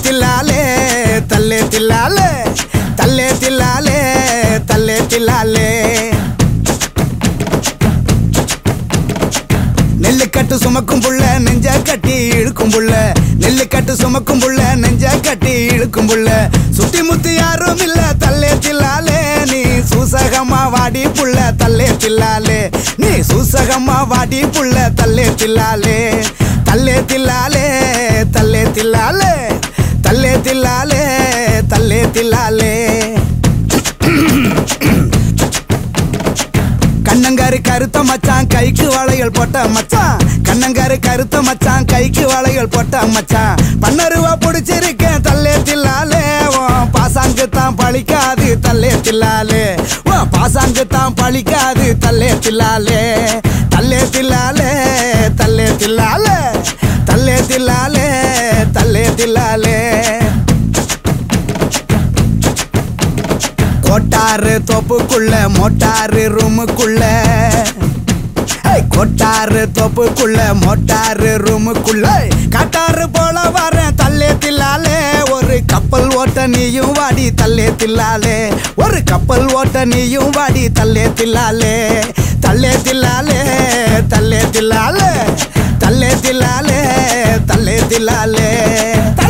தில்லாலே தல்லே தில்லாலே தல்லே தில்லாலே தல்லே தில்லாலே நெல்லுக்கட்டு சுமக்கும் புள்ள நெஞ்ச கட்டி இழுக்கும் புள்ள நெல்லுக்கட்டு சுமக்கும் புள்ள நெஞ்ச கட்டி இழுக்கும் புள்ள சுத்தி முத்தி யாரும் இல்ல தல்லே தில்லாலே நீ சூசகமா வாடி புள்ள தல்லே தில்லாலே நீ சூசகமா வாடி புள்ள தல்லே தில்லாலே தல்லே தில்லாலே தல்லே தில்லாலே தல்லே தில்லாலே தல்லே தில்லாலே கண்ணங்காரு கருத்த மச்சான் கைக்கு வளையல் போட்ட மச்சான் கண்ணங்காரு கருத்த மச்சான் கைக்கு வளையல் போட்ட மச்சான் பன்னருவா புடிச்சிருக்கேன் தல்லே தில்லாலே பாசாங்கு தான் பழிக்காது தல்லே தில்லாலே பாசாங்கு தான் பழிக்காது தல்லே தில்லாலே தல்லே தில்லாலே தல்லே தில்லாலே தல்லே தில்லாலே தல்லே தில்லாலே கோட்டாரு தோப்புக்குள்ள மோட்டாரு ரூமுக்குள்ள கோட்டாரு தோப்புக்குள்ள மோட்டாரு ரூமுக்குள்ள காட்டாரு போல வரேன் தல்லே தில்லாலே ஒரு கப்பல் ஓட்ட நீயும் வாடி தல்லே தில்லாலே ஒரு கப்பல் ஓட்ட நீயும் வாடி தல்லே தில்லாலே தல்லே தில்லாலே தல்லே தில்லாலே தல்லே தில்லாலே தல்லே தில்லாலே